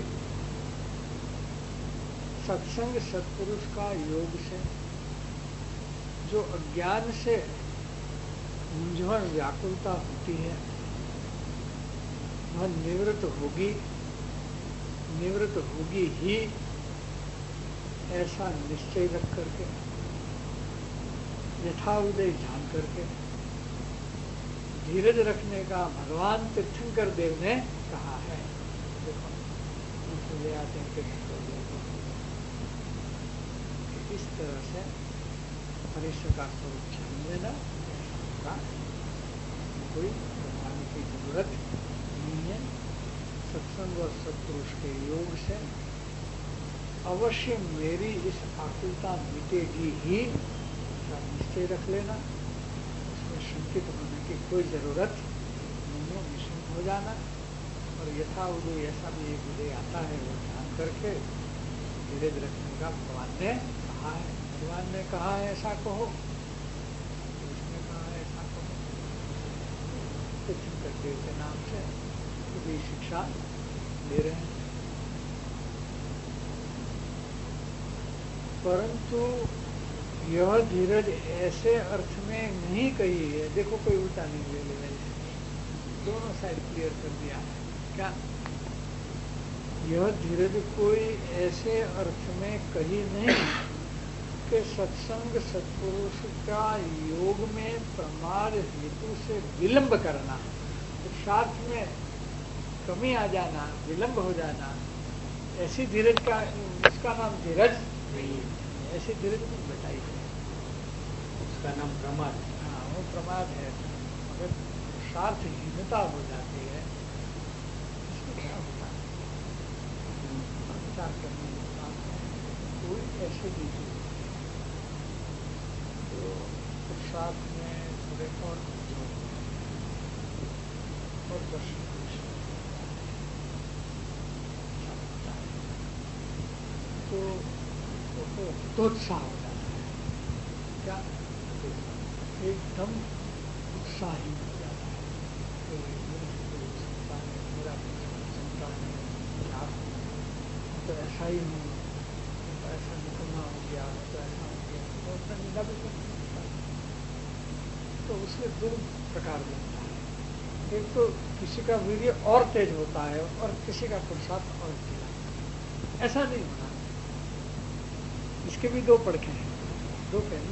सत्संग सत्पुरुष का योग से जो अज्ञान से मूंझवण व्याकुलता होती है वह निवृत्त होगी ही, ऐसा निश्चय रख करके यथाउदय जान करके धीरज रखने का भगवान तीर्थंकर देव ने कहा है। देखो ले आते हैं टिफिन को लेकर। इस तरह से मनुष्य का स्वरूप जान लेना का कोई बताने की जरूरत नहीं है। सत्संग और सत्पुरुष के योग से अवश्य मेरी इस आकुलता मिटेगी ही, इसका निश्चय रख लेना। उसमें शंकित होने की कोई जरूरत नहीं है। निश्चिंत हो जाना और यथा उदय ऐसा भी एक उदय आता है वो ध्यान करके धीरे धीरे रखने का भगवान ने कहा है। भगवान ने कहा है ऐसा कहो, उसने कहा है ऐसा कहो। चिंतक देव के नाम से भी शिक्षा दे रहे हैं। परंतु यह धीरज ऐसे अर्थ में नहीं कही है। देखो कोई उल्टा नहीं ले लेना, दोनों साइड क्लियर कर दिया है। क्या यह धीरज कोई ऐसे अर्थ में कही नहीं कि सत्संग सत्पुरुष का योग में प्रमाद हेतु से विलंब करना, पुरुषार्थ में कमी आ जाना, विलंब हो जाना, ऐसी धीरज का उसका नाम धीरज नहीं, ऐसी धीरज नहीं बताई है। उसका नाम प्रमाद। हाँ, वो प्रमाद है। अगर पुरुषार्थहीनता हो जाती है इसमें क्या होता है? विचार करने के बाद कोई ऐसे नीति तो पुरुषार्थ में थोड़े और दर्शन तो उत्साह हो जाता है। क्या एकदम उत्साही हो जाता है। तो मेरा क्षमता है, तो ऐसा ही हूँ, तो ऐसा निकलना हो गया, तो ऐसा हो गया, तो उसका निंदा भी कर सकता है। तो उसमें दो प्रकार बनता है। एक तो किसी का वीर्य और तेज होता है और किसी का पुरुषार्थ और ढीला। ऐसा नहीं होना। इसके भी दो पड़के हैं, दो पहलू।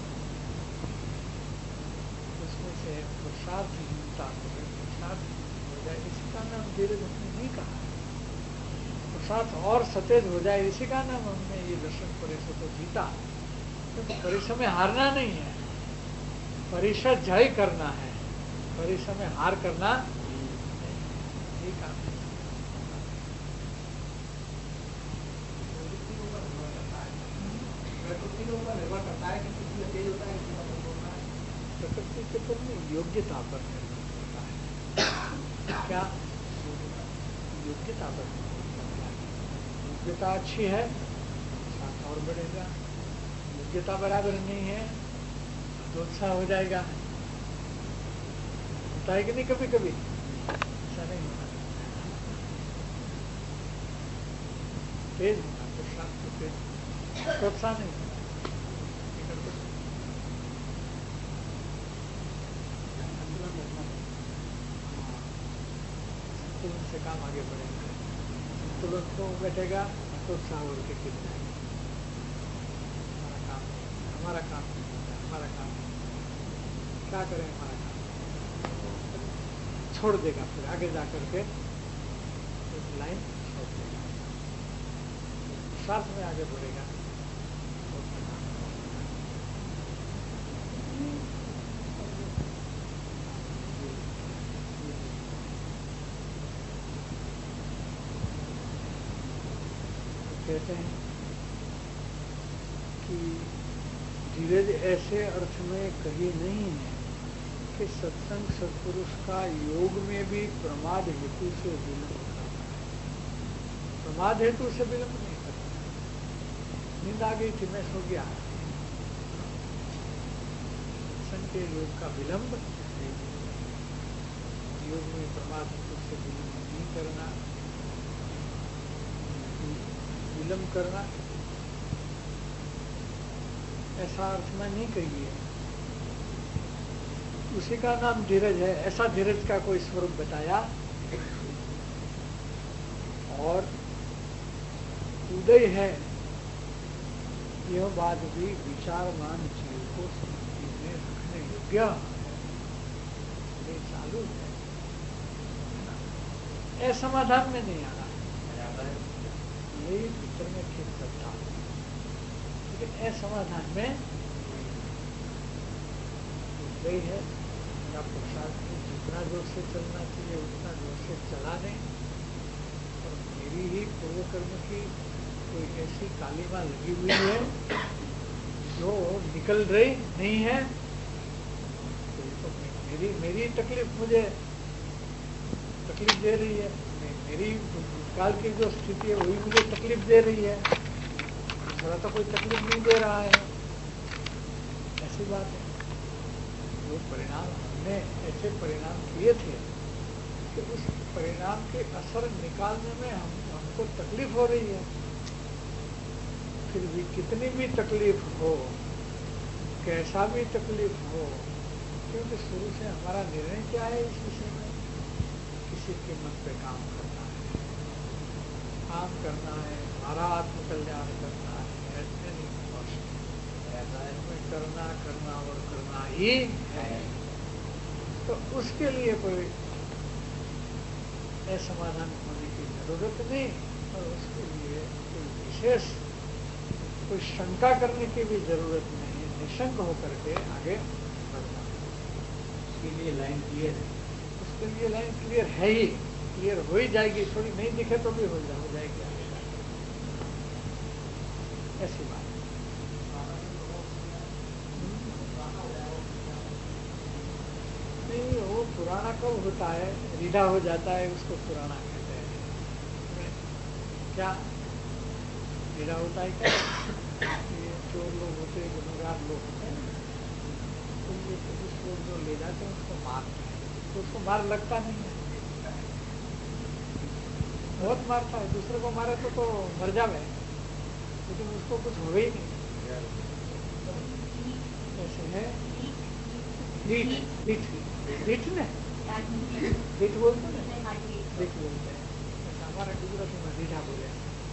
उसमें से पुरुषार्थहीनता को पुरुषार्थ हो जाए इसी का नाम धीरज हमने नहीं कहा। पुरुषार्थ और सतेज हो जाए इसी का नाम हमने ये दर्शन परिषद को जीता। क्योंकि परिश्रम में हारना नहीं है, परिषद जय करना है, परिश्रम में हार करना नहीं। काम है। प्रकृति के पर नहीं, योग्यता पर निर्भर करता है। क्या योग्यता पर निर्भर करता है। योग्यता अच्छी है साथ और बढ़ेगा, योग्यता बराबर नहीं है तो उत्साह हो जाएगा। होता है कि नहीं कभी कभी? ऐसा नहीं होना। तेज होना, पुरुषार्थ को तेज, प्रोत्साहन नहीं होना। संतुलन से काम आगे बढ़ेगा। संतुलन को बैठेगा तो उत्साह उड़ के गिर जाएगा। हमारा काम हमारा काम क्या करें, हमारा काम छोड़ देगा। फिर आगे जाकर के एक लाइन छोड़ देगा, साथ में आगे बढ़ेगा। कहते हैं कि धीरज ऐसे अर्थ में कही नहीं है कि सत्संग सत्पुरुष का योग में भी प्रमाद हेतु से विलंब करता है। प्रमाद हेतु से विलंब नहीं करता। नींद आ गई थी, मैं सो गया। सत्संग के योग का विलंब नहीं, योग में प्रमाद हेतु से विलंब नहीं करना। विलंब करना ऐसा अर्थ में नहीं कही है। उसी का नाम धीरज है। ऐसा धीरज का कोई स्वरूप बताया और उदय है, यह बात भी विचारमान जीव को स्मृति में रखने योग्य है। चालू है, असमाधान में नहीं आना। यही भीतर में ठीक करता हूँ, लेकिन असमाधान में यही है मेरा पुरुषार्थ में जितना जोर से चलना चाहिए उतना जोर से चला दें, और मेरी ही पूर्व कर्म की कोई ऐसी कालीमा लगी हुई है जो निकल रही नहीं है, तो मेरी तकलीफ मुझे तकलीफ दे रही है, मेरी काल की जो स्थिति है वही मुझे तकलीफ दे रही है, दूसरा तो कोई तकलीफ नहीं दे रहा है। ऐसी बात है। जो परिणाम हमने ऐसे परिणाम किए थे कि उस परिणाम के असर निकालने में हमको तकलीफ हो रही है, फिर भी कितनी भी तकलीफ हो, कैसा भी तकलीफ हो, क्योंकि शुरू से हमारा निर्णय क्या है इस विषय में, किसी कीमत पे काम करना है, काम करना है, हमारा आत्मकल्याण करना है, ऐसे नहीं करना करना और करना ही है। तो उसके लिए कोई असमाधान होने की जरूरत नहीं, और उसके लिए कोई विशेष कोई शंका करने की भी जरूरत नहीं, निशंक होकर के आगे बढ़ना। उसके लिए लाइन क्लियर है, उसके लिए लाइन क्लियर है ही, क्लियर हो ही जाएगी, थोड़ी नहीं दिखे तो भी हो जाएगी आगे ऐसी बात। नहीं, वो पुराना कब होता है, रीढ़ा हो जाता है, उसको पुराना कहते हैं। क्या रीढ़ा होता है क्या? ये चोर लोग होते हैं, गुनहगार लोग होते हैं, तो ये पुलिस लोग जो ले जाते हैं उसको मारते हैं, तो उसको मार लगता नहीं है, बहुत मारता है, दूसरे को मारे तो मर जावे, लेकिन उसको कुछ हो ही नहीं। ऐसे है रीठ ने रीठ बोलते हैं, रीठ बोलते हैं, हमारे गुजराती में रीढ़ा बोले।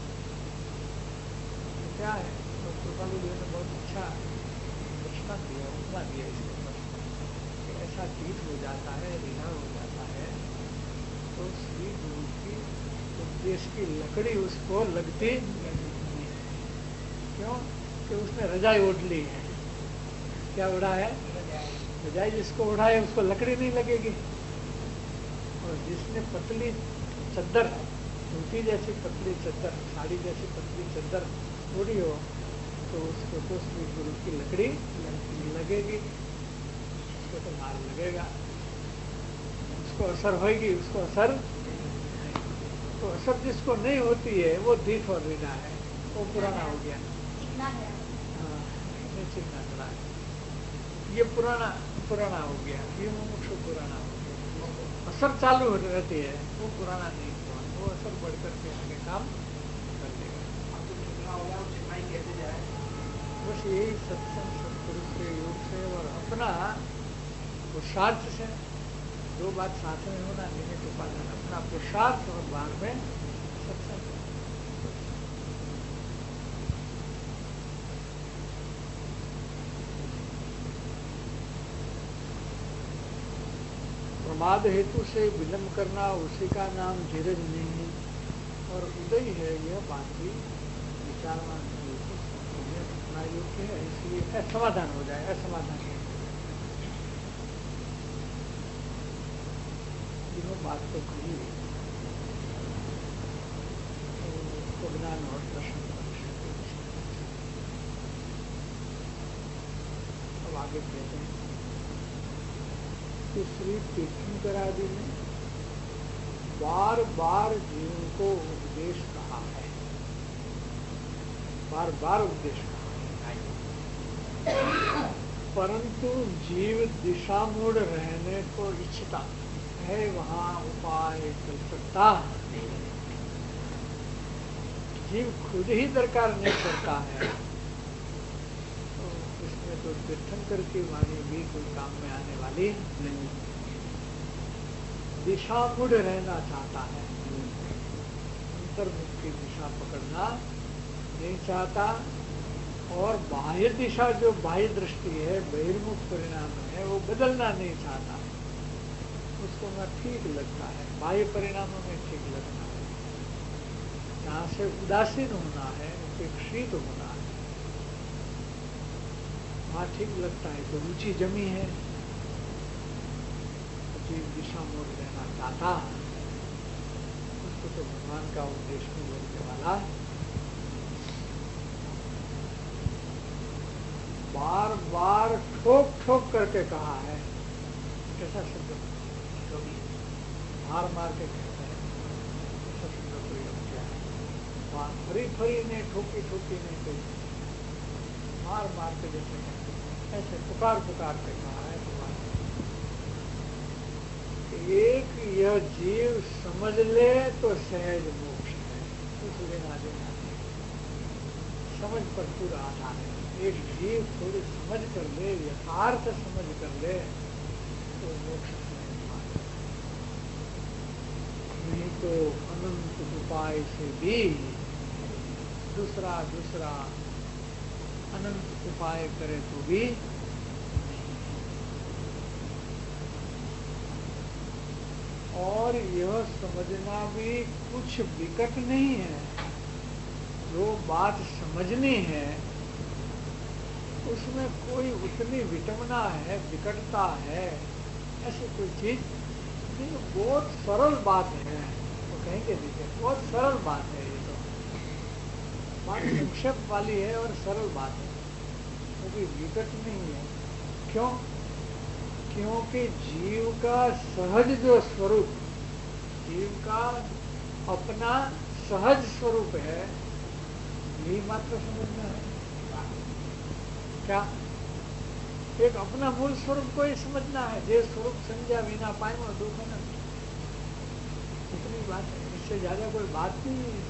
क्या है, कृपालु जी ने बहुत अच्छा प्रश्न दिया, उपमा दिया इसके ऊपर कि ऐसा रीठ हो जाता है, रीढ़ा हो जाता है, तो श्री गुरु की उपदेश की लकड़ी उसको लगती नहीं। क्यों? कि उसने रजाई ओढ़ ली है। क्या ओढ़ा है? रजाई जिसको ओढ़ा है उसको लकड़ी नहीं लगेगी, और जिसने पतली चद्दर, धोती जैसी पतली चद्दर, साड़ी जैसी पतली चद्दर ओढ़ी हो, तो उसको तो श्री गुरु की लकड़ी लगेगी, उसको तो मार लगेगा, उसको असर होगी, उसको असर तो असर जिसको नहीं होती है वो दीठ और रीढ़ा है, वो पुराना हो गया। हाँ, चिकना चला है, ये पुराना हो गया, ये मुमुक्षु पुराना हो गया, असर चालू रहती है, वो पुराना नहीं हुआ, वो असर बढ़ करके आगे काम कर देगा। बस यही सत्संग सत्पुरुष के योग से और अपना पुरुषार्थ से, दो बात साथ में होना, निमित्त उपादान, अपना पुरुषार्थ और बाद में सत्संग। प्रमाद हेतु से विलंब करना, उसी का नाम धीरज नहीं, और उदय है यह बात भी विचारना योग्य है, इसलिए समाधान हो जाए, असमाधान तीनों बात तो कही, तो ज्ञान और प्रश्न। अब आगे कहते हैं कि श्री तीर्थंकर आदि ने बार बार जीव को उपदेश कहा है, बार बार उपदेश कहा है, परंतु जीव दिशा मुड़ रहने को इच्छता है, वहां उपाय चल सकता नहीं, जीव खुद ही दरकार नहीं करता है, तो इसमें तो तीर्थंकर की वाणी भी कोई काम में आने वाली नहीं। दिशा मुड़ रहना चाहता है, अंतर्मुख की दिशा पकड़ना नहीं चाहता, और बाह्य दिशा जो बाह्य दृष्टि है, बहिर्मुख परिणाम है, वो बदलना नहीं चाहता, उसको ना ठीक लगता है, बाह्य परिणामों में ठीक लगता है, जहाँ से उदासीन होना है, उपेक्षित होना है, वहाँ ठीक लगता है। तो रुचि जमी है, जीव दिशा मोड़ लेना चाहता है, उसको तो भगवान का उपदेश नहीं बोलने वाला। बार बार ठोक ठोक करके कहा है। कैसा शब्द, मार मार के कहते हैं, ऐसा शब्द प्रयोग किया है। वहां फरी फरी ने ठोकी ठोकी ने कही, मार मार के जैसे कहते हैं, ऐसे पुकार पुकार के कहा है भगवान। एक यह जीव समझ ले तो सहज मोक्ष है, कुछ लेना देना नहीं, समझ पर पूरा आधार है। एक जीव थोड़ी समझ कर ले, यथार्थ समझ कर ले तो मोक्ष नहीं तो अनंत उपाय से भी दूसरा दूसरा अनंत उपाय करे तो भी नहीं। और यह समझना भी कुछ विकट नहीं है। जो बात समझनी है उसमें कोई उतनी विटमना है, विकटता है, ऐसी कोई चीज नहीं। बहुत सरल बात है, वो कहेंगे देखिए बहुत सरल बात है। ये तो बात संक्षेप वाली है और सरल बात है, वो भी विकट नहीं है। क्यों? क्योंकि जीव का सहज जो स्वरूप, जीव का अपना सहज स्वरूप है, यही मात्र समझना है। क्या? एक अपना मूल स्वरूप को ही समझना है। जे स्वरूप समझा बिना पाए वो दुख है ना, इतनी बात है, इससे ज्यादा कोई बात नहीं है।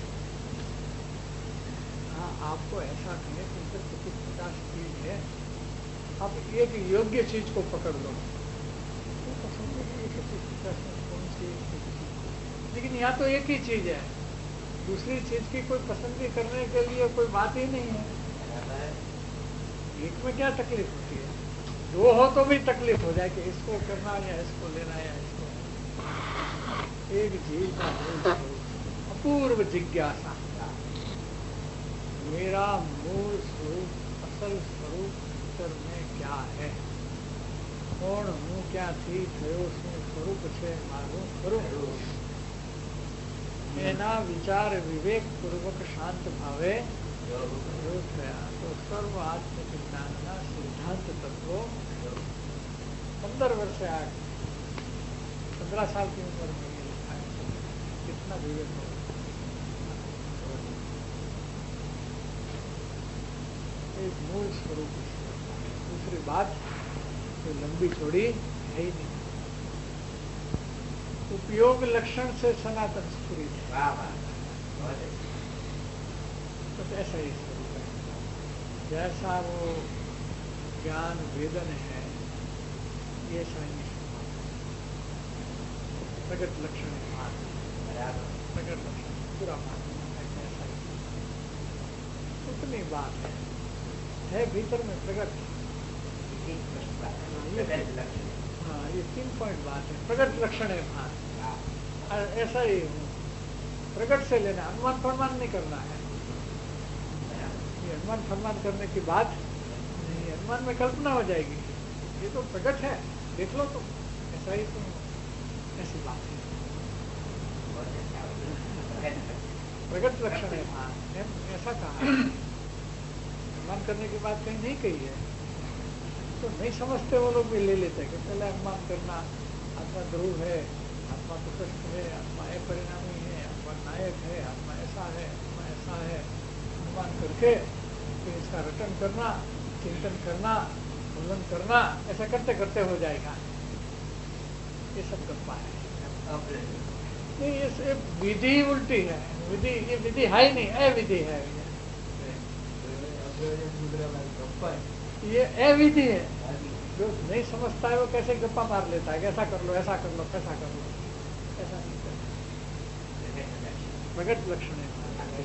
हाँ, आपको ऐसा कहें कि इधर 50 चीज है, आप एक योग्य चीज को पकड़ लो तो पसंद है 50 में कौन सी, लेकिन यहाँ तो एक ही चीज है, दूसरी चीज की कोई पसंदी करने के लिए कोई बात ही नहीं है। एक में क्या तकलीफ होती है? दो हो तो भी तकलीफ हो जाए कि इसको करना या इसको लेना या इसको। एक जीव का अपूर्व जिज्ञासा, मेरा मूल स्वरूप, असल स्वरूप उत्तर में क्या है? कौन हूँ, क्या थी, थयो શું સ્વરૂપ છે મારું ખરું? એના વિચાર વિવેક પૂર્વક શાંત ભાવે योग થયા તો સર્વ આત્મવિજ્ઞાનના સિદ્ધાંત તત્વો 15 वर्ष आ 15 साल की उम्र में ये लिखा है। कितना विवेक हो, एक मूल स्वरूप। दूसरी बात कोई लंबी चौड़ी है ही नहीं। उपयोग लक्षण से सनातन स्फुरित है, तो ऐसा ही स्वरूप है। जैसा वो ज्ञान वेदन है, ये साइंस प्रगट लक्षण है, प्रगट लक्षण पूरा ऐसा ही उतनी बात है भीतर में प्रगट। हाँ, ये 3 पॉइंट बात है। प्रगट लक्षण है भान, ऐसा ही प्रगट से लेना, अनुमान प्रमाण नहीं करना है। ये अनुमान प्रमाण करने की बात नहीं, अनुमान में कल्पना हो जाएगी। ये तो प्रगट है, देख लो तो ऐसा ही, तो ऐसी बात है। प्रगट लक्षण है भान, ऐसा कहा। अनुमान करने की बात कहीं नहीं कही है, तो नहीं समझते वो लोग भी ले लेते हैं कि पहले अनुमान करना, आत्मा ध्रुव है, आत्मा कुटस्थ है, आत्मा अपरिणामी है, आत्मा नायक है, आत्मा ऐसा है, आत्मा ऐसा है। अनुमान करके फिर इसका रटन करना, चिंतन करना, उल्लंघन करना, ऐसा करते करते हो जाएगा। ये सब गप्पा है। नहीं, ये विधि उल्टी है। विधि, ये विधि है ही नहीं, अविधि है। ये अविधि है। जो नहीं समझता है वो कैसे गप्पा मार लेता है, ऐसा कर लो, ऐसा कर लो, कैसा कर लो, ऐसा नहीं करता। प्रगट लक्षण है।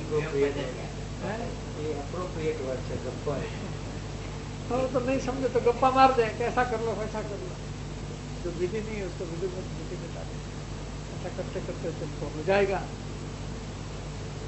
अप्रोप्रिएट वर्ड है गप्पा। और तो नहीं समझे तो गप्पा मार दे, कैसा कर लो, वैसा कर लो। जो विधि नहीं है उसको विधि मिटा दे। ऐसा करते करते तुमको हो जाएगा।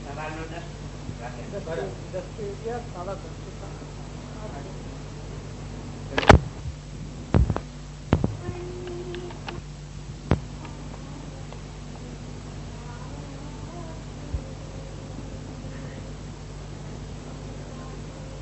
સવારનો 10 રાખે. 10 થી 11, 10:30